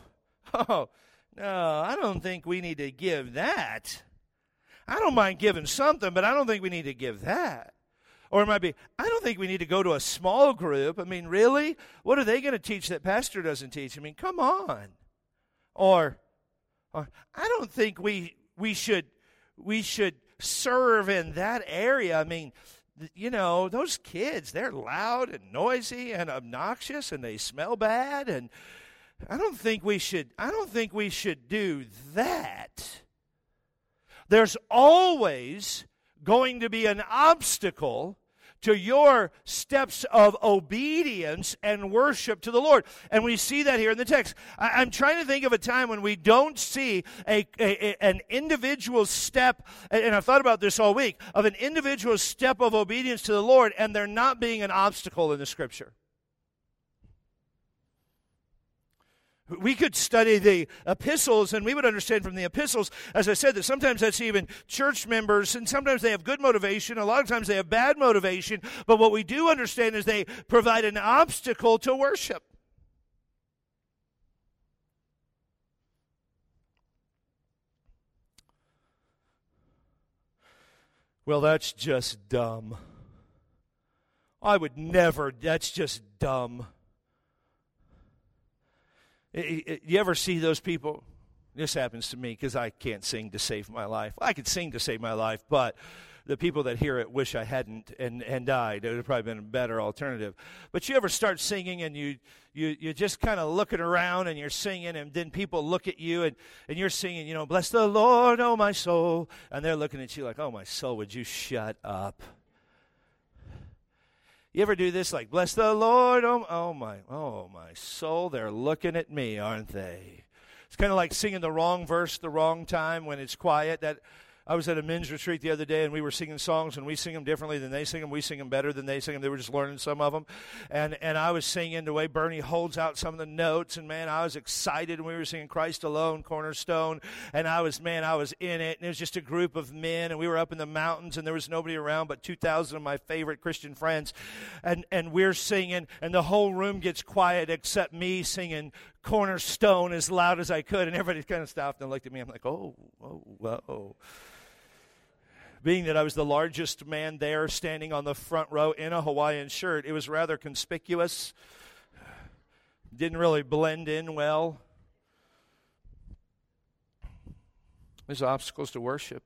I don't think we need to give that. I don't mind giving something, but I don't think we need to give that. Or it might be, I don't think we need to go to a small group. I mean, really? What are they going to teach that pastor doesn't teach? I mean, come on. Or I don't think we should serve in that area. I mean, you know, those kids, they're loud and noisy and obnoxious and they smell bad, and I don't think we should do that. There's always going to be an obstacle to your steps of obedience and worship to the Lord. And we see that here in the text. I'm trying to think of a time when we don't see an individual step, and I've thought about this all week, of an individual step of obedience to the Lord and there not being an obstacle in the Scripture. We could study the epistles, and we would understand from the epistles, as I said, that sometimes that's even church members, and sometimes they have good motivation, a lot of times they have bad motivation, but what we do understand is they provide an obstacle to worship. Well, that's just dumb. I would never, that's just dumb. You ever see those people? This happens to me because I can't sing to save my life. I could sing to save my life, but the people that hear it wish I hadn't and died. It would have probably been a better alternative. But you ever start singing and you just kind of looking around and you're singing, and then people look at you and you're singing, you know, bless the Lord, oh my soul. And they're looking at you like, oh my soul, would you shut up? You ever do this, like, bless the Lord, oh my soul, they're looking at me, aren't they? It's kind of like singing the wrong verse the wrong time when it's quiet. That I was at a men's retreat the other day, and we were singing songs, and we sing them differently than they sing them. We sing them better than they sing them. They were just learning some of them. And I was singing the way Bernie holds out some of the notes, and, man, I was excited. And we were singing Christ Alone, Cornerstone, and I was in it. And it was just a group of men, and we were up in the mountains, and there was nobody around but 2,000 of my favorite Christian friends. And we're singing, and the whole room gets quiet except me singing Cornerstone as loud as I could. And everybody kind of stopped and looked at me. I'm like, whoa. Being that I was the largest man there standing on the front row in a Hawaiian shirt, it was rather conspicuous. Didn't really blend in well. There's obstacles to worship.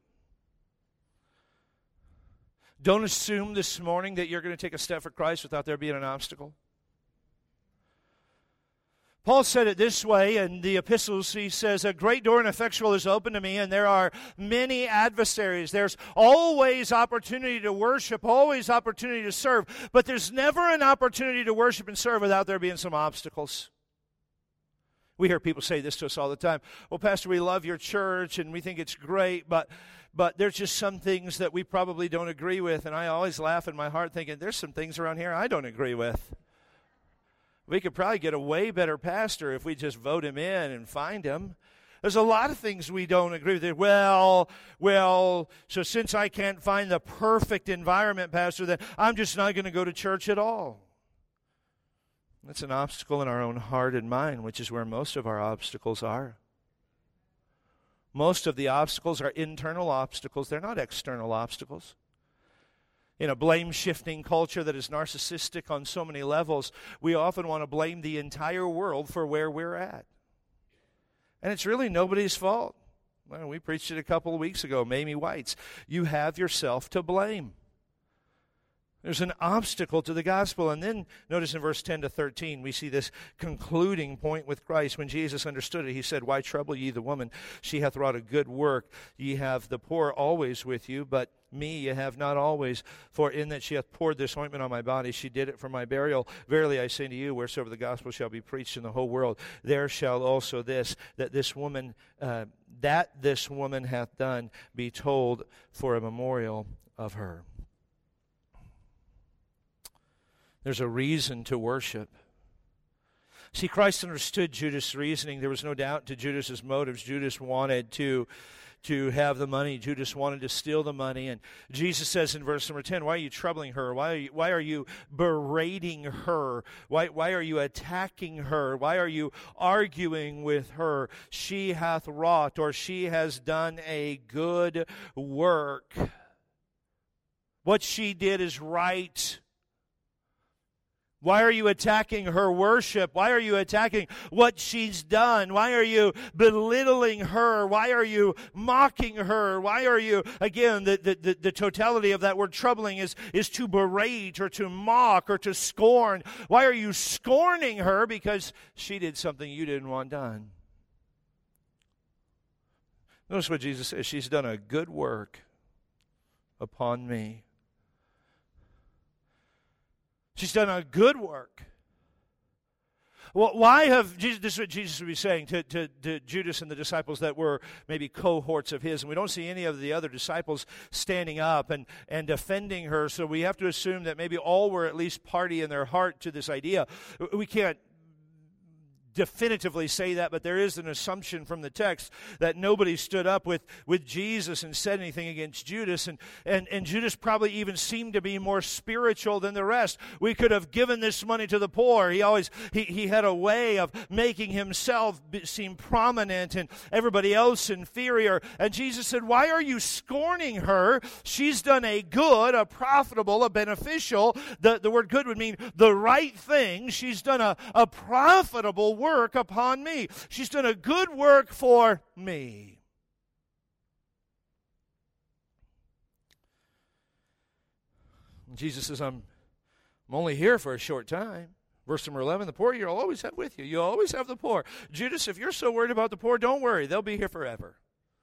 Don't assume this morning that you're going to take a step for Christ without there being an obstacle. Paul said it this way in the epistles. He says, a great door and effectual is open to me, and there are many adversaries. There's always opportunity to worship, always opportunity to serve, but there's never an opportunity to worship and serve without there being some obstacles. We hear people say this to us all the time. Well, Pastor, we love your church, and we think it's great, but there's just some things that we probably don't agree with, and I always laugh in my heart thinking, there's some things around here I don't agree with. We could probably get a way better pastor if we just vote him in and find him. There's a lot of things we don't agree with. Well, so since I can't find the perfect environment, Pastor, then I'm just not going to go to church at all. That's an obstacle in our own heart and mind, which is where most of our obstacles are. Most of the obstacles are internal obstacles. They're not external obstacles. In a blame-shifting culture that is narcissistic on so many levels, we often want to blame the entire world for where we're at. And it's really nobody's fault. Well, we preached it a couple of weeks ago, Mamie White's. You have yourself to blame. There's an obstacle to the gospel. And then notice in verse 10 to 13, we see this concluding point with Christ. When Jesus understood it, he said, why trouble ye the woman? She hath wrought a good work. Ye have the poor always with you, but me ye have not always. For in that she hath poured this ointment on my body, she did it for my burial. Verily I say to you, wheresoever the gospel shall be preached in the whole world, there shall also this woman hath done, be told for a memorial of her. There's a reason to worship. See, Christ understood Judas' reasoning. There was no doubt to Judas' motives. Judas wanted to have the money. Judas wanted to steal the money. And Jesus says in verse number 10, why are you troubling her? Why are you berating her? Why are you attacking her? Why are you arguing with her? She hath wrought, or she has done a good work. What she did is right. Why are you attacking her worship? Why are you attacking what she's done? Why are you belittling her? Why are you mocking her? Why are you, again, the totality of that word troubling is to berate or to mock or to scorn. Why are you scorning her? Because she did something you didn't want done. Notice what Jesus says. She's done a good work upon me. She's done a good work. Well, why have Jesus, this is what Jesus would be saying to Judas and the disciples that were maybe cohorts of his, and we don't see any of the other disciples standing up and defending her, so we have to assume that maybe all were at least party in their heart to this idea. We can't definitively say that, but there is an assumption from the text that nobody stood up with Jesus and said anything against Judas, and Judas probably even seemed to be more spiritual than the rest. We could have given this money to the poor. He had a way of making himself seem prominent and everybody else inferior, and Jesus said, why are you scorning her? She's done a good, a profitable, a beneficial, the word good would mean the right thing. She's done a profitable work upon me. She's done a good work for me. Jesus says, I'm only here for a short time. Verse number 11, the poor you'll always have with you. You'll always have the poor. Judas, if you're so worried about the poor, don't worry. They'll be here forever.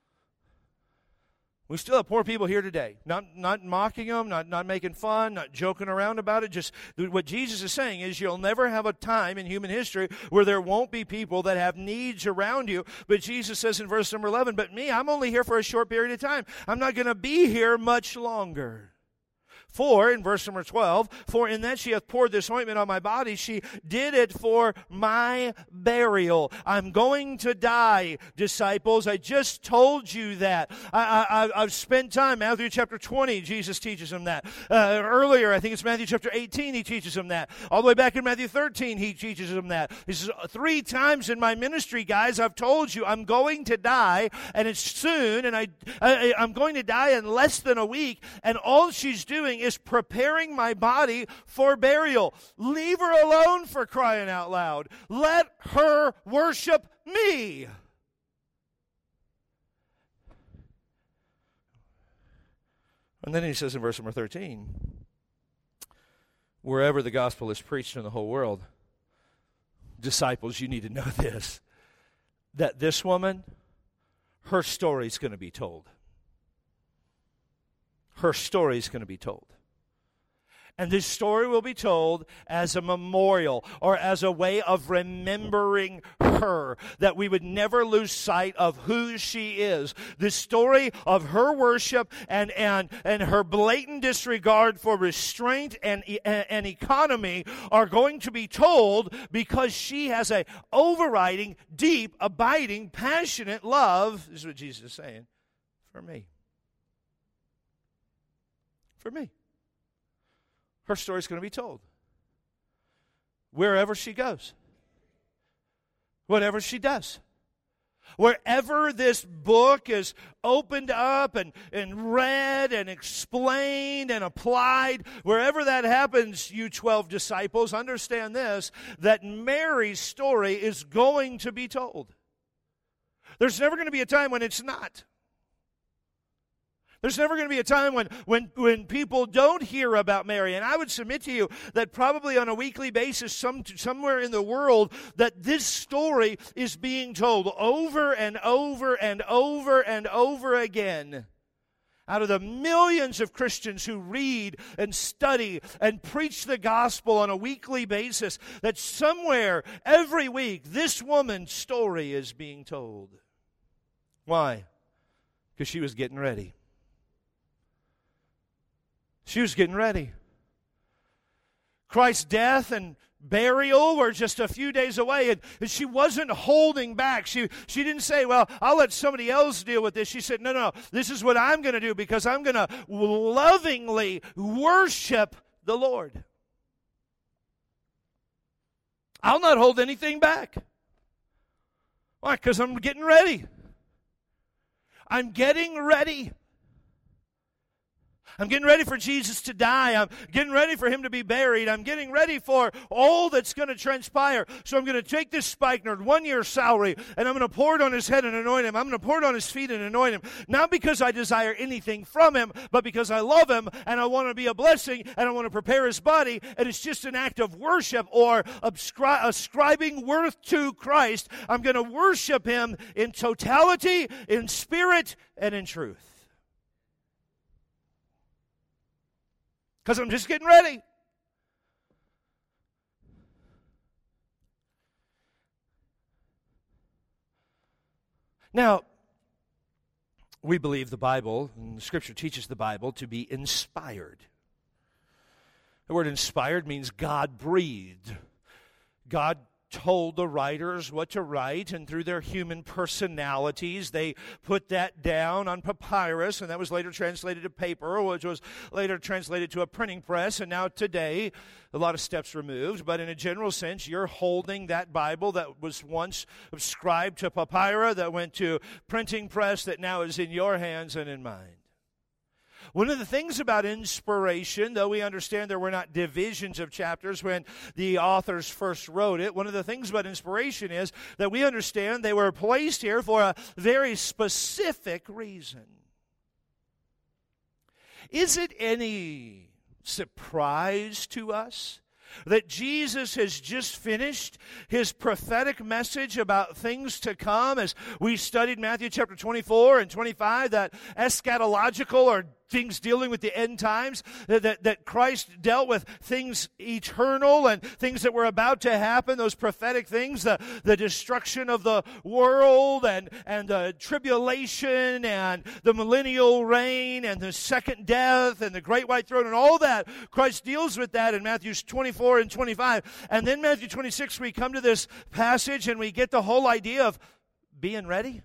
We still have poor people here today. Not mocking them, not making fun, not joking around about it. Just what Jesus is saying is you'll never have a time in human history where there won't be people that have needs around you. But Jesus says in verse number 11, but me, I'm only here for a short period of time. I'm not going to be here much longer. For, in verse number 12, for in that she hath poured this ointment on my body, she did it for my burial. I'm going to die, disciples. I just told you that. I've spent time, Matthew chapter 20, Jesus teaches them that. Earlier, I think it's Matthew chapter 18, he teaches them that. All the way back in Matthew 13, he teaches them that. He says, 3 times in my ministry, guys, I've told you I'm going to die, and it's soon, and I'm going to die in less than a week, and all she's doing is preparing my body for burial. Leave her alone, for crying out loud. Let her worship me. And then he says in verse number 13, wherever the gospel is preached in the whole world, disciples, you need to know this, that this woman, her story's going to be told. Her story's going to be told. And this story will be told as a memorial or as a way of remembering her, that we would never lose sight of who she is. The story of her worship and her blatant disregard for restraint and economy are going to be told because she has a overriding, deep, abiding, passionate love, this is what Jesus is saying, for me. For me. Her story's going to be told. Wherever she goes. Whatever she does. Wherever this book is opened up and read and explained and applied, wherever that happens, you 12 disciples, understand this, that Mary's story is going to be told. There's never going to be a time when it's not. There's never going to be a time when people don't hear about Mary. And I would submit to you that probably on a weekly basis, somewhere in the world, that this story is being told over and over and over and over again. Out of the millions of Christians who read and study and preach the gospel on a weekly basis, that somewhere, every week, this woman's story is being told. Why? Because she was getting ready. She was getting ready. Christ's death and burial were just a few days away, and she wasn't holding back. She didn't say, well, I'll let somebody else deal with this. She said, no, this is what I'm going to do because I'm going to lovingly worship the Lord. I'll not hold anything back. Why? Because I'm getting ready. I'm getting ready. I'm getting ready for Jesus to die. I'm getting ready for him to be buried. I'm getting ready for all that's going to transpire. So I'm going to take this spikenard, 1 year's salary, and I'm going to pour it on his head and anoint him. I'm going to pour it on his feet and anoint him. Not because I desire anything from him, but because I love him and I want to be a blessing and I want to prepare his body. And it's just an act of worship or ascribing worth to Christ. I'm going to worship him in totality, in spirit, and in truth. Because I'm just getting ready. Now, we believe the Bible, and the Scripture teaches the Bible, to be inspired. The word inspired means God-breathed. God told the writers what to write, and through their human personalities, they put that down on papyrus, and that was later translated to paper, which was later translated to a printing press, and now today, a lot of steps removed, but in a general sense, you're holding that Bible that was once ascribed to papyrus, that went to printing press, that now is in your hands and in mine. One of the things about inspiration, though we understand there were not divisions of chapters when the authors first wrote it, one of the things about inspiration is that we understand they were placed here for a very specific reason. Is it any surprise to us that Jesus has just finished his prophetic message about things to come, as we studied Matthew chapter 24 and 25, that eschatological or things dealing with the end times, that Christ dealt with things eternal and things that were about to happen, those prophetic things, the destruction of the world and the tribulation and the millennial reign and the second death and the great white throne and all that. Christ deals with that in Matthew 24 and 25. And then Matthew 26, we come to this passage and we get the whole idea of being ready.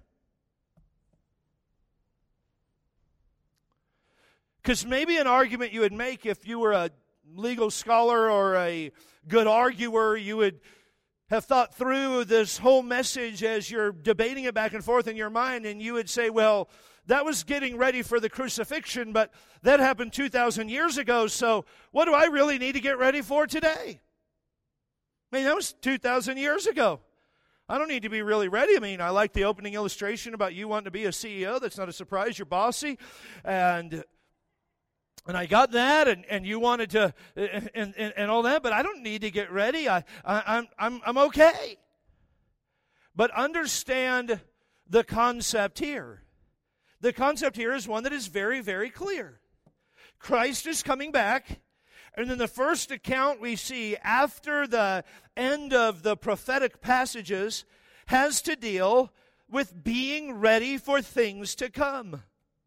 Because maybe an argument you would make if you were a legal scholar or a good arguer, you would have thought through this whole message as you're debating it back and forth in your mind, and you would say, well, that was getting ready for the crucifixion, but that happened 2,000 years ago, so what do I really need to get ready for today? I mean, that was 2,000 years ago. I don't need to be really ready. I mean, I like the opening illustration about you wanting to be a CEO. That's not a surprise. You're bossy. And And I got that, and you wanted to, and all that, but I don't need to get ready. I'm okay. But understand the concept here. The concept here is one that is very, very clear. Christ is coming back, and then the first account we see after the end of the prophetic passages has to deal with being ready for things to come.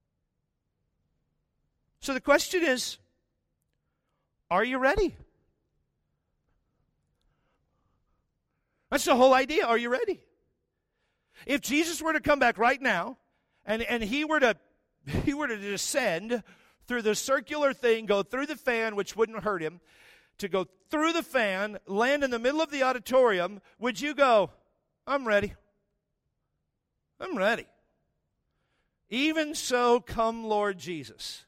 So the question is, are you ready? That's the whole idea. Are you ready? If Jesus were to come back right now, and he were to descend through the circular thing, go through the fan, which wouldn't hurt him, to go through the fan, land in the middle of the auditorium, would you go, I'm ready? I'm ready. Even so, come Lord Jesus.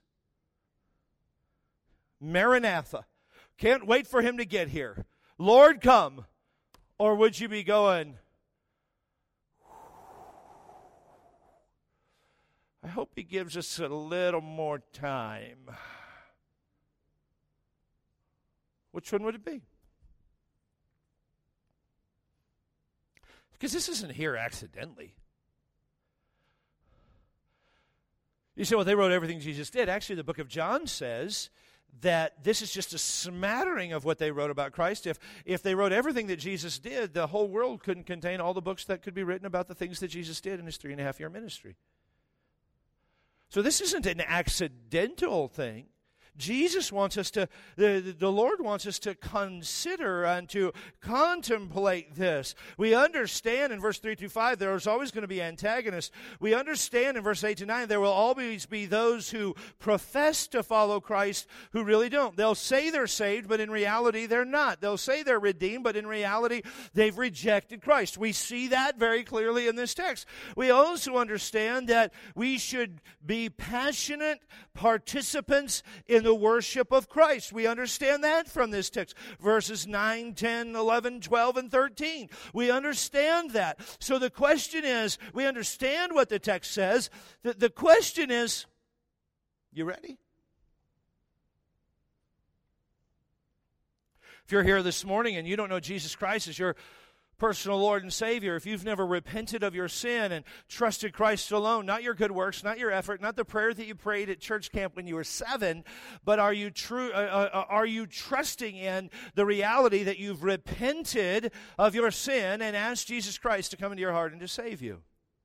Maranatha. Can't wait for him to get here. Lord, come. Or would you be going, I hope he gives us a little more time. Which one would it be? Because this isn't here accidentally. You say, well, they wrote everything Jesus did. Actually, the book of John says that this is just a smattering of what they wrote about Christ. If they wrote everything that Jesus did, the whole world couldn't contain all the books that could be written about the things that Jesus did in his 3.5-year ministry. So this isn't an accidental thing. Jesus wants us to, the Lord wants us to consider and to contemplate this. We understand in verse 3-5 there's always going to be antagonists. We understand in verse 8-9 there will always be those who profess to follow Christ who really don't. They'll say they're saved, but in reality they're not. They'll say they're redeemed, but in reality they've rejected Christ. We see that very clearly in this text. We also understand that we should be passionate participants in the worship of Christ. We understand that from this text. Verses 9, 10, 11, 12, and 13. We understand that. So the question is, we understand what the text says. The question is, you ready? If you're here this morning and you don't know Jesus Christ as your personal Lord and Savior, if you've never repented of your sin and trusted Christ alone, not your good works, not your effort, not the prayer that you prayed at church camp when you were 7, but are you trusting in the reality that you've repented of your sin and asked Jesus Christ to come into your heart and to save you?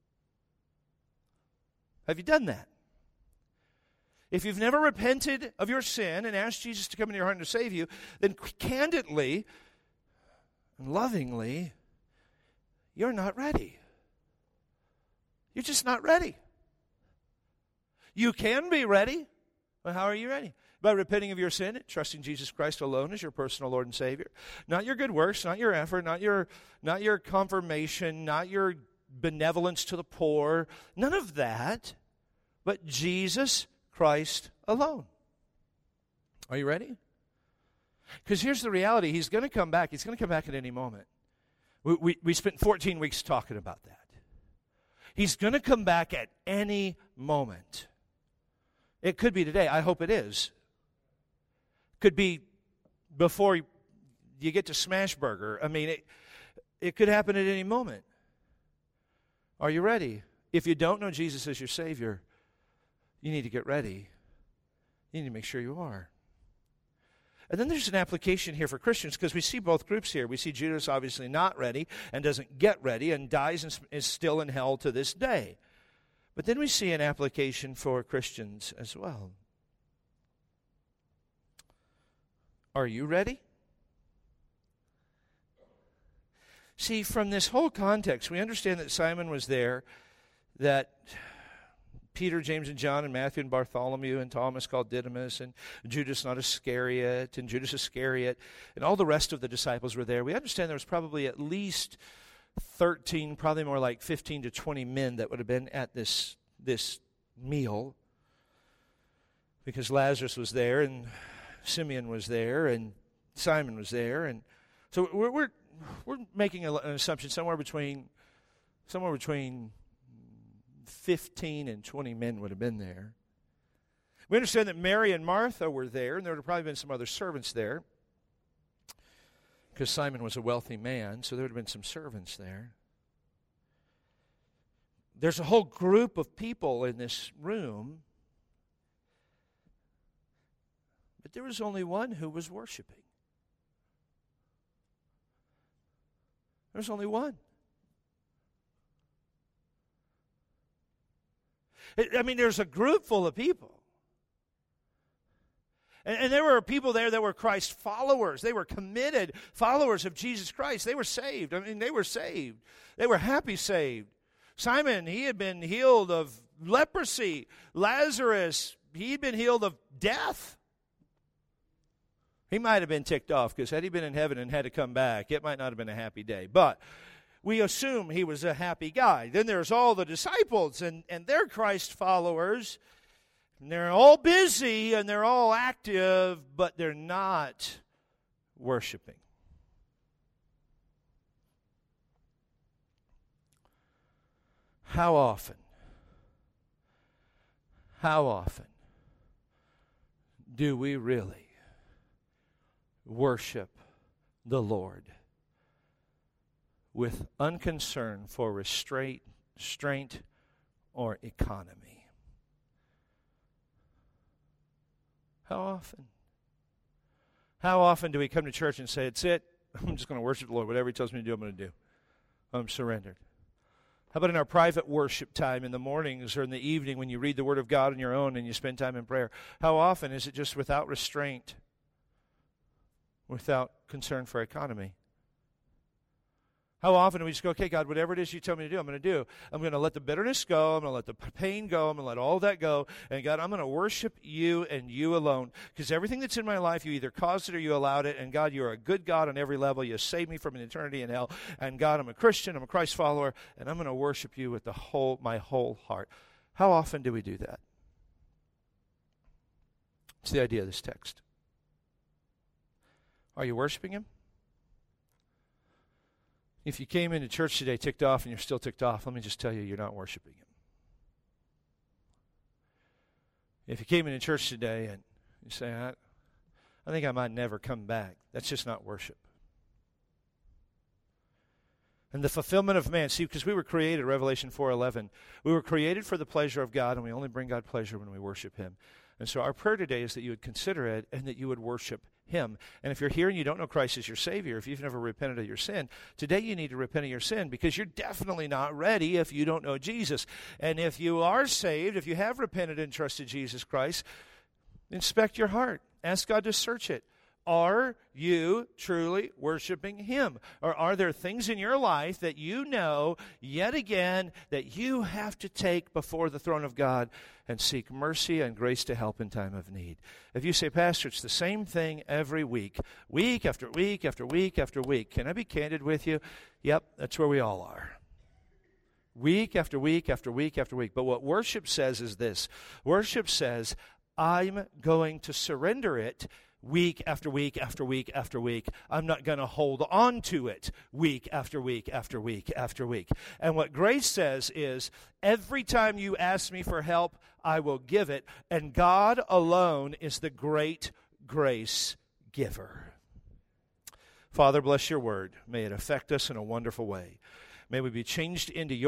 Have you done that? If you've never repented of your sin and asked Jesus to come into your heart and to save you, then candidly and lovingly, you're not ready. You're just not ready. You can be ready, but how are you ready? By repenting of your sin and trusting Jesus Christ alone as your personal Lord and Savior. Not your good works, not your effort, not your confirmation, not your benevolence to the poor. None of that, but Jesus Christ alone. Are you ready? Because here's the reality. He's going to come back. He's going to come back at any moment. We spent 14 weeks talking about that. He's going to come back at any moment. It could be today. I hope it is. Could be before you get to Smashburger. I mean, it could happen at any moment. Are you ready? If you don't know Jesus as your Savior, you need to get ready. You need to make sure you are. And then there's an application here for Christians because we see both groups here. We see Judas obviously not ready and doesn't get ready and dies and is still in hell to this day. But then we see an application for Christians as well. Are you ready? See, from this whole context, we understand that Simon was there, that Peter, James, and John, and Matthew, and Bartholomew, and Thomas called Didymus, and Judas not Iscariot, and Judas Iscariot, and all the rest of the disciples were there. We understand there was probably at least 13, probably more like 15 to 20 men that would have been at this meal, because Lazarus was there, and Simeon was there, and Simon was there, and so we're making an assumption somewhere between 15 and 20 men would have been there. We understand that Mary and Martha were there, and there would have probably been some other servants there, because Simon was a wealthy man, so there would have been some servants there. There's a whole group of people in this room, but there was only one who was worshiping. There's only one. I mean, there's a group full of people. And there were people there that were Christ followers. They were committed followers of Jesus Christ. They were saved. I mean, they were saved. They were happy saved. Simon, he had been healed of leprosy. Lazarus, he'd been healed of death. He might have been ticked off, because had he been in heaven and had to come back, it might not have been a happy day. But we assume he was a happy guy. Then there's all the disciples, and they're Christ followers. And they're all busy and they're all active, but they're not worshiping. How often do we really worship the Lord with unconcern for restraint, or economy? How often? How often do we come to church and say, it's it, I'm just going to worship the Lord. Whatever He tells me to do, I'm going to do. I'm surrendered. How about in our private worship time in the mornings or in the evening when you read the Word of God on your own and you spend time in prayer? How often is it just without restraint, without concern for economy? How often do we just go, okay, God, whatever it is you tell me to do, I'm going to do. I'm going to let the bitterness go. I'm going to let the pain go. I'm going to let all that go. And God, I'm going to worship you and you alone. Because everything that's in my life, you either caused it or you allowed it. And God, you're a good God on every level. You saved me from an eternity in hell. And God, I'm a Christian. I'm a Christ follower. And I'm going to worship you with my whole heart. How often do we do that? It's the idea of this text. Are you worshiping Him? If you came into church today ticked off and you're still ticked off, let me just tell you, you're not worshiping Him. If you came into church today and you say, I think I might never come back, that's just not worship. And the fulfillment of man, see, because we were created, Revelation 4:11, we were created for the pleasure of God, and we only bring God pleasure when we worship Him. And so our prayer today is that you would consider it and that you would worship Him. And if you're here and you don't know Christ as your Savior, if you've never repented of your sin, today you need to repent of your sin, because you're definitely not ready if you don't know Jesus. And if you are saved, if you have repented and trusted Jesus Christ, inspect your heart. Ask God to search it. Are you truly worshiping Him? Or are there things in your life that you know, yet again, that you have to take before the throne of God and seek mercy and grace to help in time of need? If you say, Pastor, it's the same thing every week after week after week after week, can I be candid with you? Yep, that's where we all are. Week after week after week after week. But what worship says is this. Worship says, I'm going to surrender it week after week after week after week. I'm not going to hold on to it week after week after week after week. And what grace says is, every time you ask me for help, I will give it. And God alone is the great grace giver. Father, bless your word. May it affect us in a wonderful way. May we be changed into your